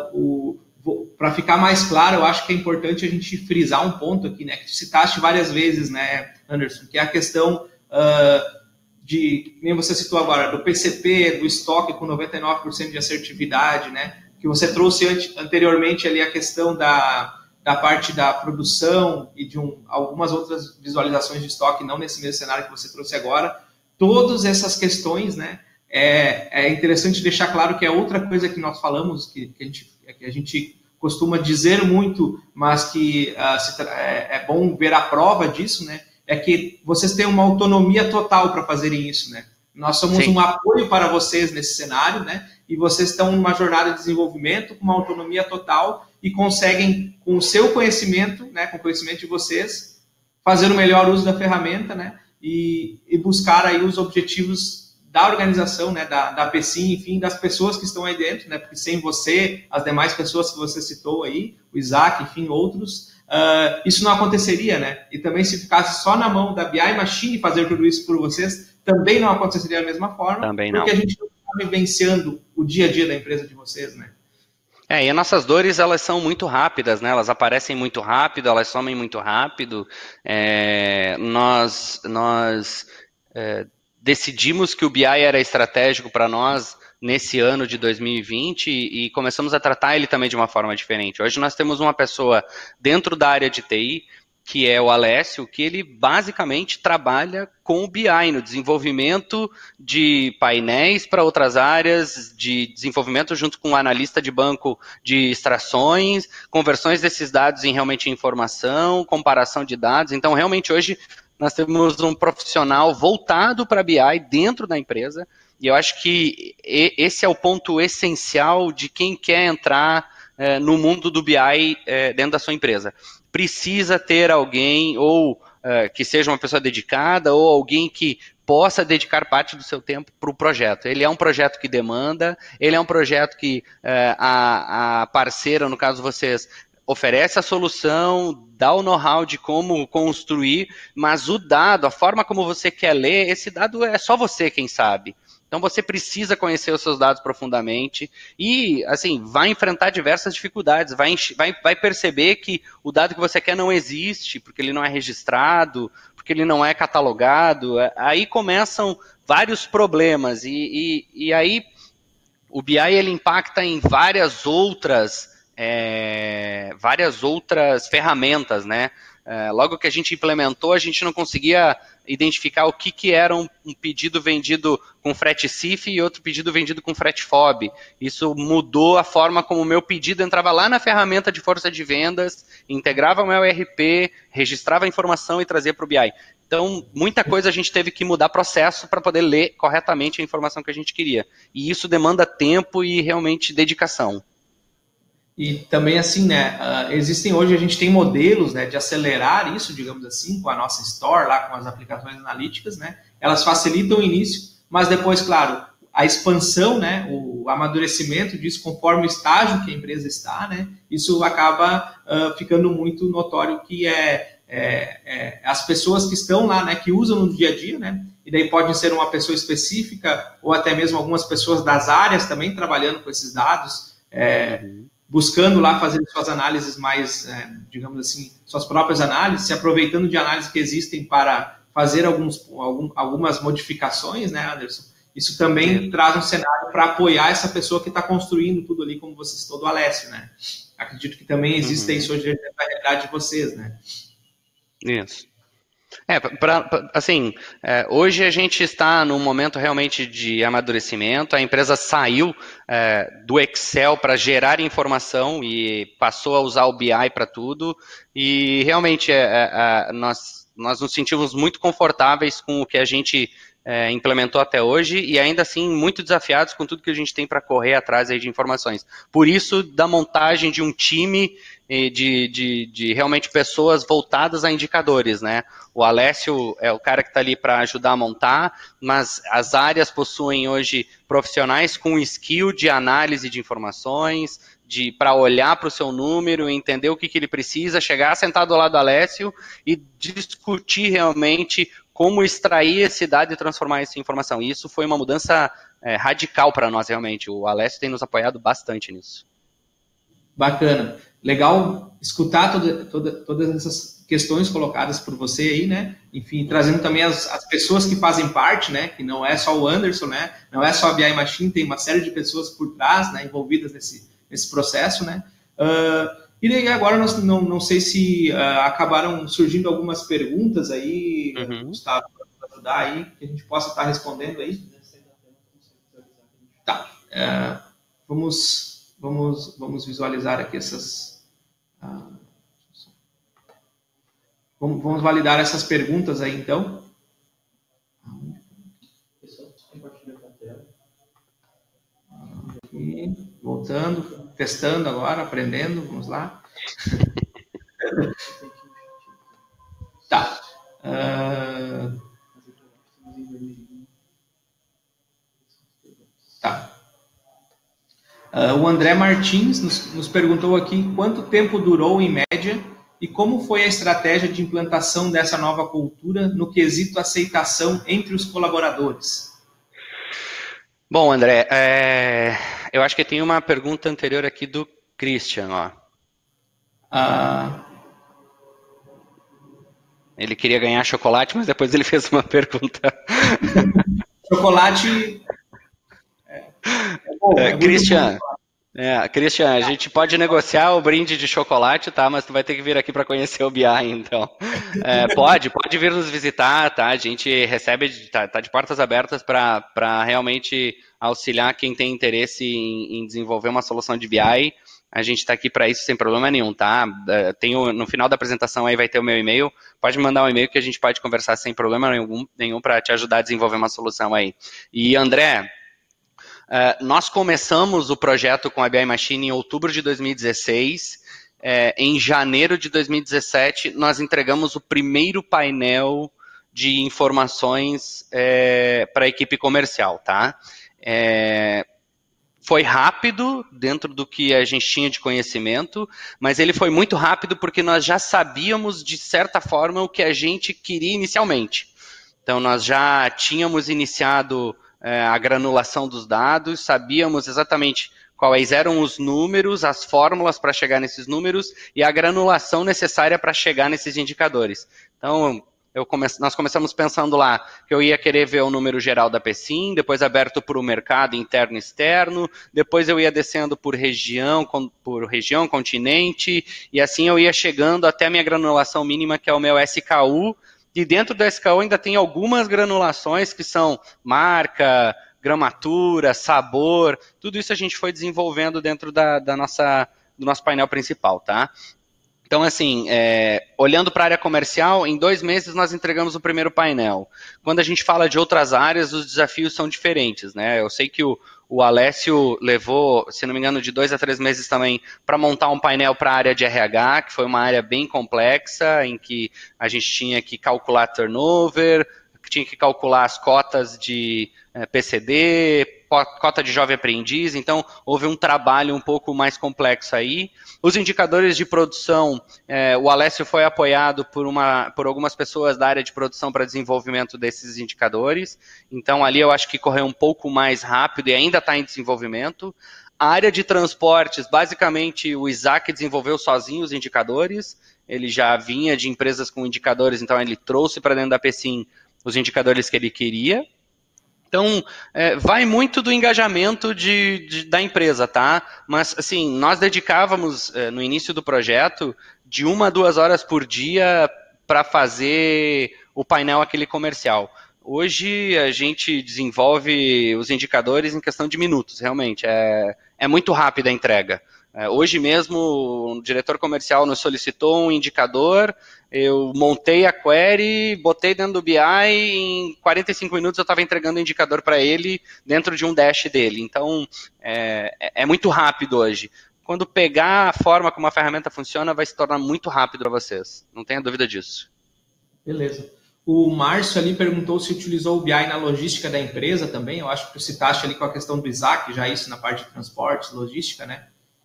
uh, para ficar mais claro, eu acho que é importante a gente frisar um ponto aqui, né? Que tu citaste várias vezes, né, Anderson? Que é a questão uh, de, nem você citou agora, do P C P, do estoque com noventa e nove por cento de assertividade, né? Que você trouxe anteriormente ali a questão da, da parte da produção e de um, algumas outras visualizações de estoque, não nesse mesmo cenário que você trouxe agora. Todas essas questões, né? É, é interessante deixar claro que é outra coisa que nós falamos, que, que, a, gente, que a gente costuma dizer muito, mas que uh, se, é, é bom ver a prova disso, né? É que vocês têm uma autonomia total para fazerem isso, né? Nós somos Sim. um apoio para vocês nesse cenário, né? E vocês estão numa jornada de desenvolvimento com uma autonomia total e conseguem, com o seu conhecimento, né, com o conhecimento de vocês, fazer o melhor uso da ferramenta, né, e, e buscar aí os objetivos da organização, né, da, da PeSim, enfim, das pessoas que estão aí dentro, né, porque sem você, as demais pessoas que você citou aí, o Isaac, enfim, outros, uh, isso não aconteceria, né, e também se ficasse só na mão da B I Machine fazer tudo isso por vocês, também não aconteceria da mesma forma, também não. Porque a gente não está vivenciando o dia a dia da empresa de vocês, né. É, e as nossas dores, elas são muito rápidas, né? Elas aparecem muito rápido, elas somem muito rápido. É, nós nós é, decidimos que o B I era estratégico para nós nesse ano de dois mil e vinte e, e começamos a tratar ele também de uma forma diferente. Hoje nós temos uma pessoa dentro da área de T I, que é o Alessio, que ele basicamente trabalha com o B I, no desenvolvimento de painéis para outras áreas, de desenvolvimento junto com o analista de banco de extrações, conversões desses dados em realmente informação, comparação de dados. Então, realmente, hoje, nós temos um profissional voltado para B I dentro da empresa, e eu acho que esse é o ponto essencial de quem quer entrar eh, no mundo do B I eh, dentro da sua empresa. Precisa ter alguém, ou uh, que seja uma pessoa dedicada, ou alguém que possa dedicar parte do seu tempo para o projeto. Ele é um projeto que demanda, ele é um projeto que uh, a, a parceira, no caso vocês, oferece a solução, dá o know-how de como construir, mas o dado, a forma como você quer ler, esse dado é só você quem sabe. Então você precisa conhecer os seus dados profundamente e, assim, vai enfrentar diversas dificuldades, vai, vai, vai perceber que o dado que você quer não existe, porque ele não é registrado, porque ele não é catalogado. Aí começam vários problemas e, e, e aí o B I ele impacta em várias outras, é, várias outras ferramentas, né? É, logo que a gente implementou, a gente não conseguia identificar o que, que era um, um pedido vendido com frete C I F e outro pedido vendido com frete F O B. Isso mudou a forma como o meu pedido entrava lá na ferramenta de força de vendas, integrava o meu E R P, registrava a informação e trazia para o B I. Então, muita coisa a gente teve que mudar processo para poder ler corretamente a informação que a gente queria. E isso demanda tempo e realmente dedicação. E também, assim, né, uh, existem hoje, a gente tem modelos, né, de acelerar isso, digamos assim, com a nossa Store, lá com as aplicações analíticas, né, elas facilitam o início, mas depois, claro, a expansão, né, o amadurecimento disso conforme o estágio que a empresa está, né, isso acaba uh, ficando muito notório que é, é, é as pessoas que estão lá, né, que usam no dia a dia, né, e daí pode ser uma pessoa específica ou até mesmo algumas pessoas das áreas também trabalhando com esses dados, é, buscando lá fazer suas análises mais, é, digamos assim, suas próprias análises, se aproveitando de análises que existem para fazer alguns, algum, algumas modificações, né, Anderson? Isso também Sim. traz um cenário para apoiar essa pessoa que está construindo tudo ali, como você citou do Alessio, né? Acredito que também existe uhum. isso hoje na realidade de vocês, né? Isso. É, pra, pra, assim, é, hoje a gente está num momento realmente de amadurecimento, a empresa saiu é, do Excel para gerar informação e passou a usar o B I para tudo, e realmente é, é, nós, nós nos sentimos muito confortáveis com o que a gente é, implementou até hoje, e ainda assim muito desafiados com tudo que a gente tem para correr atrás aí de informações. Por isso, da montagem de um time De, de, de realmente pessoas voltadas a indicadores, né? O Alessio é o cara que está ali para ajudar a montar, mas as áreas possuem hoje profissionais com skill de análise de informações, de para olhar para o seu número, entender o que, que ele precisa, chegar sentado ao lado do Alessio e discutir realmente como extrair esse dado e transformar isso em informação. E isso foi uma mudança é, radical para nós, realmente. O Alessio tem nos apoiado bastante nisso. Bacana. Legal escutar toda, toda, todas essas questões colocadas por você aí, né? Enfim, trazendo também as, as pessoas que fazem parte, né? Que não é só o Anderson, né? Não é só a B I Machine, tem uma série de pessoas por trás, né? Envolvidas nesse, nesse processo, né? Uh, e daí agora nós não, não sei se uh, acabaram surgindo algumas perguntas aí, uhum. Gustavo, para ajudar aí, que a gente possa estar respondendo aí. Tá. Uh, vamos... Vamos, vamos visualizar aqui essas... Ah, vamos, vamos validar essas perguntas aí, então. Aqui, voltando, testando agora, aprendendo, vamos lá. Tá. Uh, o André Martins nos, nos perguntou aqui quanto tempo durou, em média, e como foi a estratégia de implantação dessa nova cultura no quesito aceitação entre os colaboradores. Bom, André, é... eu acho que tem uma pergunta anterior aqui do Christian, ó. Uh... Ele queria ganhar chocolate, mas depois ele fez uma pergunta. Chocolate... É, é bom, é, é Christian, é, Christian, a gente pode negociar o brinde de chocolate, tá? Mas tu vai ter que vir aqui para conhecer o B I, então. É, pode, pode vir nos visitar, tá? A gente recebe, tá, tá de portas abertas para realmente auxiliar quem tem interesse em, em desenvolver uma solução de B I. A gente está aqui para isso sem problema nenhum, tá? Tem o, no final da apresentação aí vai ter o meu e-mail. Pode me mandar um e-mail que a gente pode conversar sem problema nenhum, nenhum para te ajudar a desenvolver uma solução aí. E, André, Uh, nós começamos o projeto com a B I Machine em outubro de dois mil e dezesseis. Uh, em janeiro de dois mil e dezessete, nós entregamos o primeiro painel de informações uh, para a equipe comercial, tá? Uh, foi rápido dentro do que a gente tinha de conhecimento, mas ele foi muito rápido porque nós já sabíamos, de certa forma, o que a gente queria inicialmente. Então, nós já tínhamos iniciado a granulação dos dados, sabíamos exatamente quais eram os números, as fórmulas para chegar nesses números e a granulação necessária para chegar nesses indicadores. Então, eu come... nós começamos pensando lá que eu ia querer ver o número geral da PECIM, depois aberto para o mercado interno e externo, depois eu ia descendo por região, por região, continente, e assim eu ia chegando até a minha granulação mínima, que é o meu S K U. E dentro do S K U ainda tem algumas granulações que são marca, gramatura, sabor, tudo isso a gente foi desenvolvendo dentro da, da nossa, do nosso painel principal, tá? Então, assim, é, olhando para a área comercial, em dois meses nós entregamos o primeiro painel. Quando a gente fala de outras áreas, os desafios são diferentes, né? Eu sei que o, o Alessio levou, se não me engano, de dois a três meses também para montar um painel para a área de R H, que foi uma área bem complexa, em que a gente tinha que calcular turnover, tinha que calcular as cotas de é, P C D, cota de jovem aprendiz, então houve um trabalho um pouco mais complexo aí. Os indicadores de produção, é, o Alessio foi apoiado por, uma, por algumas pessoas da área de produção para desenvolvimento desses indicadores, então ali eu acho que correu um pouco mais rápido e ainda está em desenvolvimento. A área de transportes, basicamente o Isaac desenvolveu sozinho os indicadores, ele já vinha de empresas com indicadores, então ele trouxe para dentro da PECIM os indicadores que ele queria. Então, é, vai muito do engajamento de, de, da empresa, tá? Mas, assim, nós dedicávamos, é, no início do projeto, de uma a duas horas por dia para fazer o painel aquele comercial. Hoje, a gente desenvolve os indicadores em questão de minutos, realmente. É, é muito rápida a entrega. É, hoje mesmo, o diretor comercial nos solicitou um indicador, eu montei a query, botei dentro do B I, em quarenta e cinco minutos eu estava entregando o indicador para ele dentro de um dash dele. Então, é, é muito rápido hoje. Quando pegar a forma como a ferramenta funciona, vai se tornar muito rápido para vocês. Não tenha dúvida disso. Beleza. O Márcio ali perguntou se utilizou o B I na logística da empresa também. Eu acho que tu citaste ali com a questão do Isaac, já isso na parte de transportes, logística, né?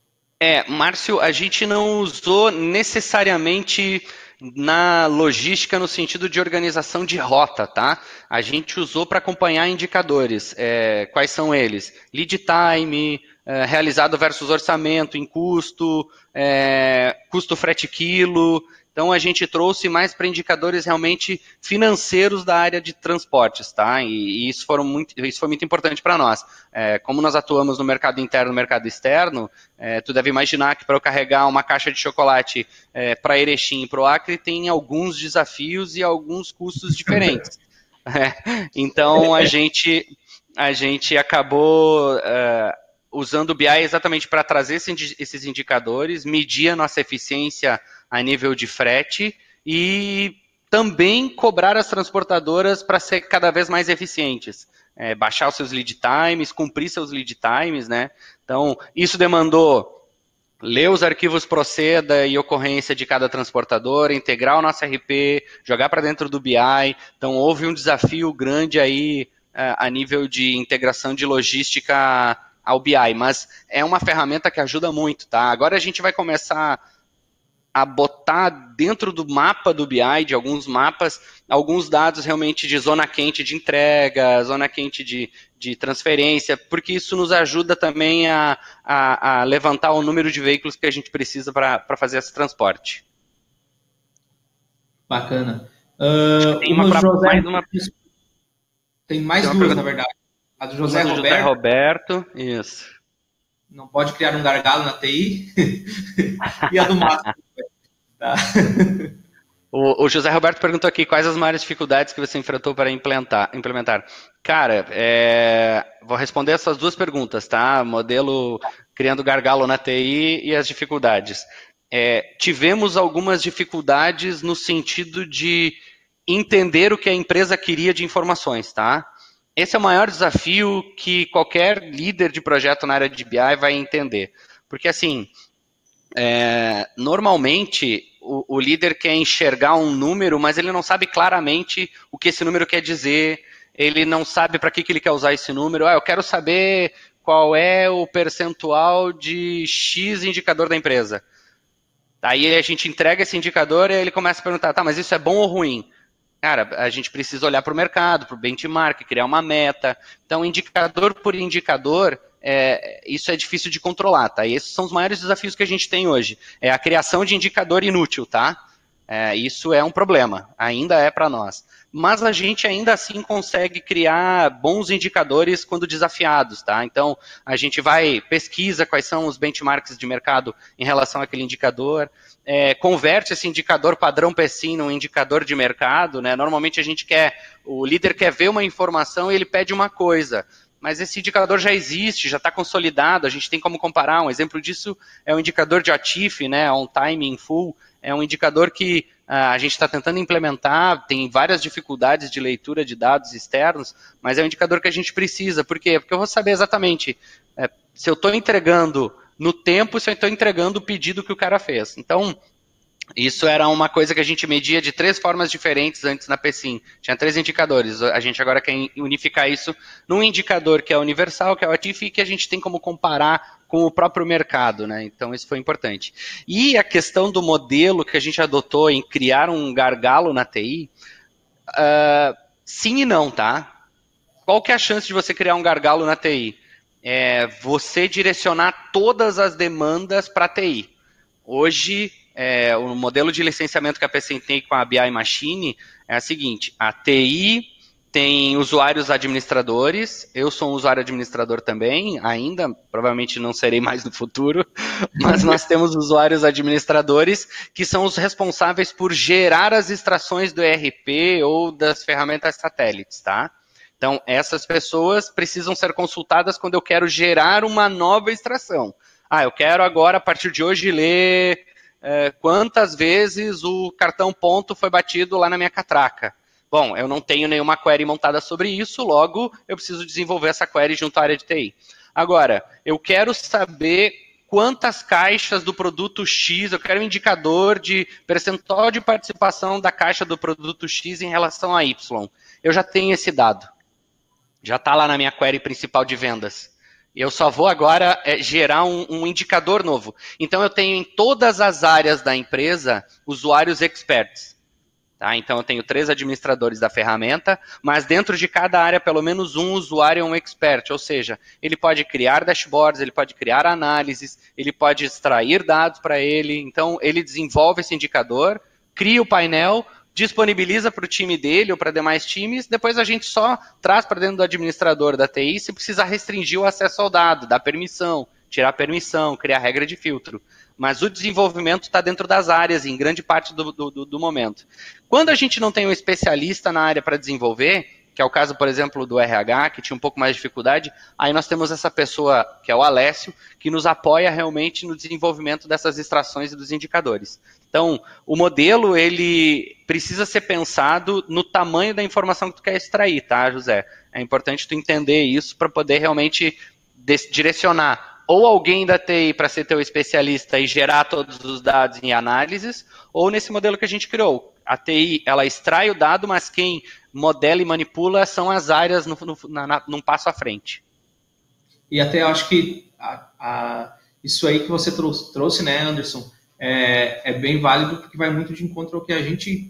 É, Márcio, a gente não usou necessariamente na logística no sentido de organização de rota, tá? A gente usou para acompanhar indicadores. É, quais são eles? Lead time, é, realizado versus orçamento em custo, é, custo frete quilo. Então, a gente trouxe mais para indicadores realmente financeiros da área de transportes, tá? E, e isso, foram muito, isso foi muito importante para nós. É, como nós atuamos no mercado interno e no mercado externo, é, tu deve imaginar que para eu carregar uma caixa de chocolate é, para Erechim e para o Acre tem alguns desafios e alguns custos diferentes. É, então, a gente, a gente acabou... É, usando o B I exatamente para trazer esses indicadores, medir a nossa eficiência a nível de frete e também cobrar as transportadoras para ser cada vez mais eficientes. É, baixar os seus lead times, cumprir seus lead times, né? Então, isso demandou ler os arquivos Proceda e ocorrência de cada transportadora, integrar o nosso R P, jogar para dentro do B I. Então, houve um desafio grande aí a nível de integração de logística ao B I, mas é uma ferramenta que ajuda muito, tá? Agora a gente vai começar a botar dentro do mapa do B I, de alguns mapas, alguns dados realmente de zona quente de entrega, zona quente de, de transferência, porque isso nos ajuda também a, a, a levantar o número de veículos que a gente precisa para fazer esse transporte. Bacana. Uh, tem uma, pra, José, mais uma... Tem mais tem duas, na verdade. A do José Roberto. José Roberto, isso. Não pode criar um gargalo na T I. E a do Márcio. Tá. O, o José Roberto perguntou aqui quais as maiores dificuldades que você enfrentou para implementar. implementar. Cara, é, vou responder essas duas perguntas, tá? Modelo criando gargalo na T I e as dificuldades. É, tivemos algumas dificuldades no sentido de entender o que a empresa queria de informações, tá? Esse é o maior desafio que qualquer líder de projeto na área de B I vai entender. Porque, assim, é, normalmente o, o líder quer enxergar um número, mas ele não sabe claramente o que esse número quer dizer, ele não sabe para que, que ele quer usar esse número. Ah, eu quero saber qual é o percentual de X indicador da empresa. Aí a gente entrega esse indicador e ele começa a perguntar, tá, mas isso é bom ou ruim? Cara, a gente precisa olhar para o mercado, para o benchmark, criar uma meta. Então, indicador por indicador, é, isso é difícil de controlar, tá? E esses são os maiores desafios que a gente tem hoje. É a criação de indicador inútil, tá? É, isso é um problema, ainda é para nós. Mas a gente ainda assim consegue criar bons indicadores quando desafiados, tá? Então, a gente vai, pesquisa quais são os benchmarks de mercado em relação àquele indicador, é, converte esse indicador padrão P S I M num indicador de mercado, né? Normalmente a gente quer, o líder quer ver uma informação e ele pede uma coisa, mas esse indicador já existe, já está consolidado, a gente tem como comparar. Um exemplo disso é o indicador de O T I F, né? On Time in Full, é um indicador que uh, a gente está tentando implementar, tem várias dificuldades de leitura de dados externos, mas é um indicador que a gente precisa. Por quê? Porque eu vou saber exatamente é, se eu estou entregando no tempo, se eu estou entregando o pedido que o cara fez. Então, isso era uma coisa que a gente media de três formas diferentes antes na P S I M. Tinha três indicadores. A gente agora quer unificar isso num indicador que é universal, que é o O T I F, e que a gente tem como comparar com o próprio mercado, né? Então, isso foi importante. E a questão do modelo que a gente adotou em criar um gargalo na T I, uh, sim e não, tá? Qual que é a chance de você criar um gargalo na T I? É você direcionar todas as demandas para a T I. Hoje, é, o modelo de licenciamento que a P S I M tem com a B I Machine é a seguinte: a T I tem usuários administradores, eu sou um usuário administrador também, ainda, provavelmente não serei mais no futuro, mas nós temos usuários administradores que são os responsáveis por gerar as extrações do E R P ou das ferramentas satélites, tá? Então, essas pessoas precisam ser consultadas quando eu quero gerar uma nova extração. Ah, eu quero agora, a partir de hoje, ler é, quantas vezes o cartão ponto foi batido lá na minha catraca. Bom, eu não tenho nenhuma query montada sobre isso, logo eu preciso desenvolver essa query junto à área de T I. Agora, eu quero saber quantas caixas do produto X, eu quero um indicador de percentual de participação da caixa do produto X em relação a Y. Eu já tenho esse dado. Já está lá na minha query principal de vendas. Eu só vou agora é, gerar um, um indicador novo. Então, eu tenho em todas as áreas da empresa usuários experts. Tá? Então, eu tenho três administradores da ferramenta, mas dentro de cada área, pelo menos um usuário é um expert. Ou seja, ele pode criar dashboards, ele pode criar análises, ele pode extrair dados para ele. Então, ele desenvolve esse indicador, cria o painel, disponibiliza para o time dele ou para demais times, depois a gente só traz para dentro do administrador da T I se precisar restringir o acesso ao dado, dar permissão, tirar permissão, criar regra de filtro. Mas o desenvolvimento está dentro das áreas, em grande parte do, do, do momento. Quando a gente não tem um especialista na área para desenvolver, que é o caso, por exemplo, do R H, que tinha um pouco mais de dificuldade, aí nós temos essa pessoa, que é o Alessio, que nos apoia realmente no desenvolvimento dessas extrações e dos indicadores. Então, o modelo, ele precisa ser pensado no tamanho da informação que tu quer extrair, tá, José? É importante tu entender isso para poder realmente direcionar ou alguém da T I para ser teu especialista e gerar todos os dados em análises, ou nesse modelo que a gente criou. A T I, ela extrai o dado, mas quem modela e manipula são as áreas no, no, na, num passo à frente. E até eu acho que a, a, isso aí que você trouxe, trouxe né, Anderson, é, é bem válido, porque vai muito de encontro ao que a gente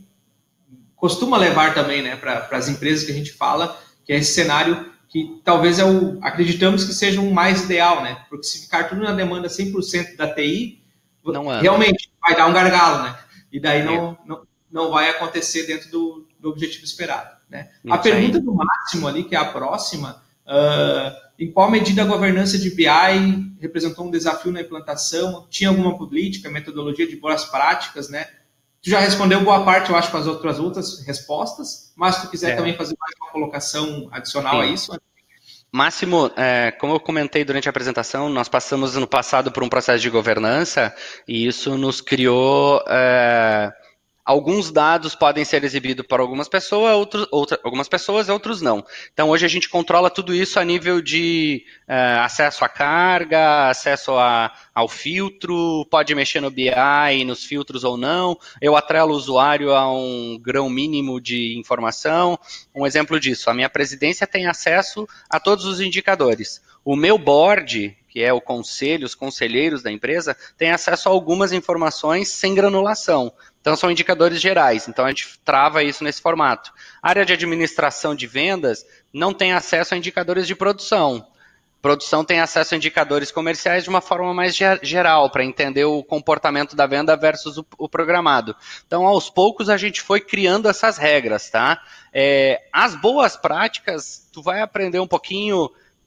costuma levar também, né, para as empresas que a gente fala, que é esse cenário que talvez é o, acreditamos que seja o mais ideal, né, porque se ficar tudo na demanda cem por cento da T I, não realmente vai dar um gargalo, né, e daí não, não, não vai acontecer dentro do, do objetivo esperado, né. A pergunta do Máximo ali, que é a próxima, uh, em qual medida a governança de B I representou um desafio na implantação? Tinha alguma política, metodologia de boas práticas, né? Tu já respondeu boa parte, eu acho, com as outras, outras respostas, mas se tu quiser é. também fazer mais uma colocação adicional Sim. a isso. Máximo, é, como eu comentei durante a apresentação, nós passamos no passado por um processo de governança e isso nos criou... É, alguns dados podem ser exibidos para algumas pessoas, outros, outra, algumas pessoas, outros não. Então, hoje a gente controla tudo isso a nível de uh, acesso à carga, acesso a, ao filtro, pode mexer no B I, nos filtros ou não. Eu atrelo o usuário a um grão mínimo de informação. Um exemplo disso, a minha presidência tem acesso a todos os indicadores. O meu board, que é o conselho, os conselheiros da empresa, tem acesso a algumas informações sem granulação. Então, são indicadores gerais. Então, a gente trava isso nesse formato. A área de administração de vendas não tem acesso a indicadores de produção. Produção tem acesso a indicadores comerciais de uma forma mais geral, para entender o comportamento da venda versus o, o programado. Então, aos poucos, a gente foi criando essas regras, tá? É, as boas práticas, tu vai aprender um pouquinho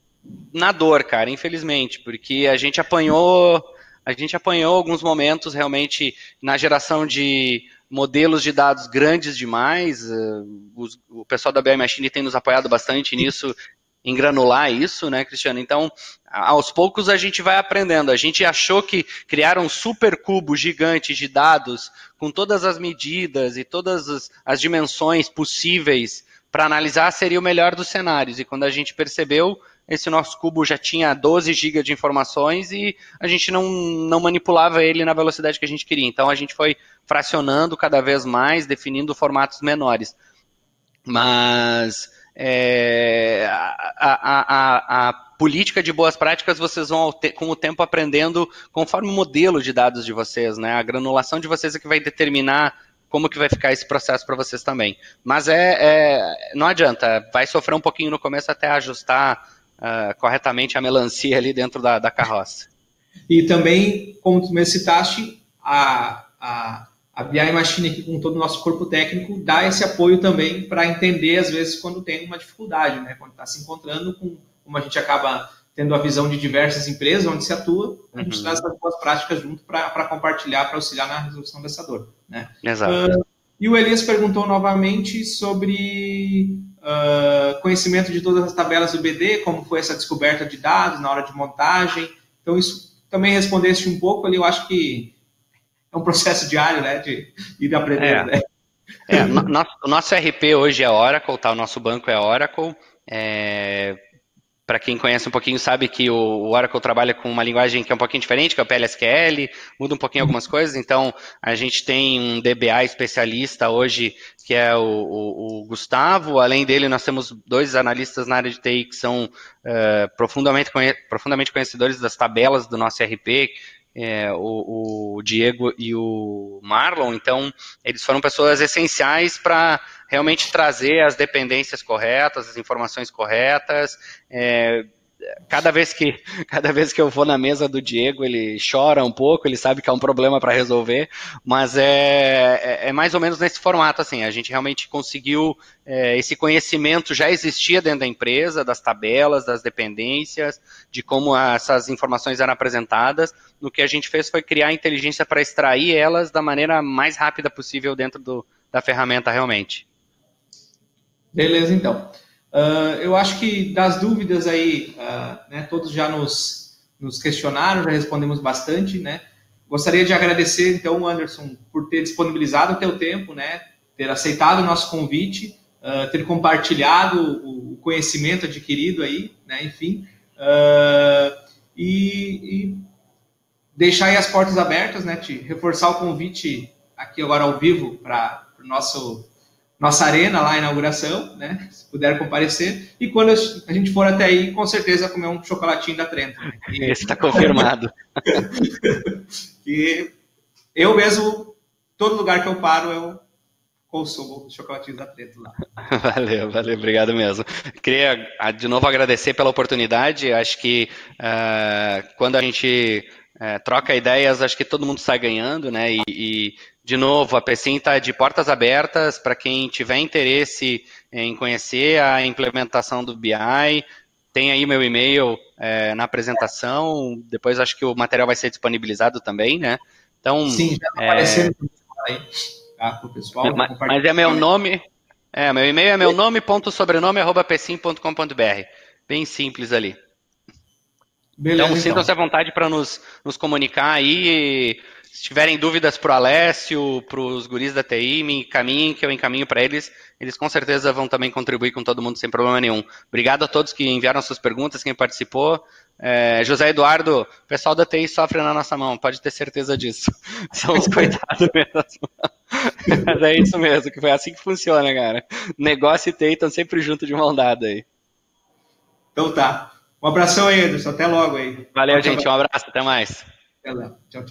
na dor, cara, infelizmente, porque a gente apanhou... A gente apanhou alguns momentos realmente na geração de modelos de dados grandes demais. Os, o pessoal da B I Machine tem nos apoiado bastante nisso, em granular isso, né, Cristiano? Então, aos poucos a gente vai aprendendo. A gente achou que criar um super cubo gigante de dados com todas as medidas e todas as, as dimensões possíveis para analisar seria o melhor dos cenários. E quando a gente percebeu, esse nosso cubo já tinha doze gigas de informações e a gente não, não manipulava ele na velocidade que a gente queria. Então a gente foi fracionando cada vez mais, definindo formatos menores. Mas é, a, a, a, a política de boas práticas vocês vão, com o tempo, aprendendo conforme o modelo de dados de vocês, né? A granulação de vocês é que vai determinar como que vai ficar esse processo para vocês também. Mas é, é, não adianta, vai sofrer um pouquinho no começo até ajustar Uh, corretamente a melancia ali dentro da, da carroça. E também, como tu me citaste, a, a, a B I Machine aqui com todo o nosso corpo técnico dá esse apoio também para entender, às vezes, quando tem uma dificuldade, né? Quando está se encontrando com, como a gente acaba tendo a visão de diversas empresas onde se atua, a gente uhum. traz essas boas práticas junto para compartilhar, para auxiliar na resolução dessa dor, né? Exato. Uh, e o Elias perguntou novamente sobre... Uh, conhecimento de todas as tabelas do B D, como foi essa descoberta de dados na hora de montagem. Então, isso também respondeste um pouco ali, eu acho que é um processo diário, né, de ir aprendendo. É. Né? É, no, nosso, o nosso R P hoje é Oracle, tá? O nosso banco é Oracle. É, para quem conhece um pouquinho sabe que o Oracle trabalha com uma linguagem que é um pouquinho diferente, que é o P L S Q L, muda um pouquinho algumas coisas, então a gente tem um D B A especialista hoje, que é o, o, o Gustavo. Além dele, nós temos dois analistas na área de T I que são uh, profundamente, conhe profundamente conhecedores das tabelas do nosso R P, é, o, o Diego e o Marlon. Então, eles foram pessoas essenciais para realmente trazer as dependências corretas, as informações corretas. É, cada vez que, cada vez que eu vou na mesa do Diego, ele chora um pouco, ele sabe que é um problema para resolver, mas é, é, é mais ou menos nesse formato, assim, a gente realmente conseguiu, é, esse conhecimento já existia dentro da empresa, das tabelas, das dependências, de como essas informações eram apresentadas. No que a gente fez foi criar inteligência para extrair elas da maneira mais rápida possível dentro do, da ferramenta realmente. Beleza, então. Uh, eu acho que das dúvidas aí, uh, né, todos já nos, nos questionaram, já respondemos bastante, né? Gostaria de agradecer, então, Anderson, por ter disponibilizado o teu tempo, né? Ter aceitado o nosso convite, uh, ter compartilhado o, o conhecimento adquirido aí, né? Enfim, uh, e, e deixar aí as portas abertas, né? Te reforçar o convite aqui agora ao vivo para o nosso nossa arena lá, a inauguração, né? Se puder comparecer. E quando a gente for até aí, com certeza comer um chocolatinho da Trento. Né? E... Esse está confirmado. E eu mesmo, todo lugar que eu paro, eu consumo chocolatinhos da Trento lá. Valeu, valeu, obrigado mesmo. Queria, de novo, agradecer pela oportunidade. Acho que uh, quando a gente uh, troca ideias, acho que todo mundo sai ganhando, né? E, e de novo, a Pecim está de portas abertas para quem tiver interesse em conhecer a implementação do B I. Tem aí meu e-mail é, na apresentação. Depois acho que o material vai ser disponibilizado também, né? Então, sim, já está aparecendo é... aí, tá, pro pessoal. Mas, mas é meu nome. É, meu e-mail é meu nome ponto sobrenome arroba pecim ponto com ponto br. Bem simples ali. Beleza, então, sintam-se então. à vontade para nos, nos comunicar aí. Se tiverem dúvidas para o Alessio, para os guris da T I, me encaminhem, que eu encaminho para eles. Eles com certeza vão também contribuir com todo mundo sem problema nenhum. Obrigado a todos que enviaram suas perguntas, quem participou. É, José Eduardo, o pessoal da T I sofre na nossa mão, pode ter certeza disso. São os coitados mesmo. Mas é isso mesmo, que foi assim que funciona, cara. Negócio e T I estão sempre juntos de mão dada aí. Então tá. Um abração aí, Anderson. Até logo aí. Valeu, gente. Um abraço. Até mais. Até lá. Tchau, tchau.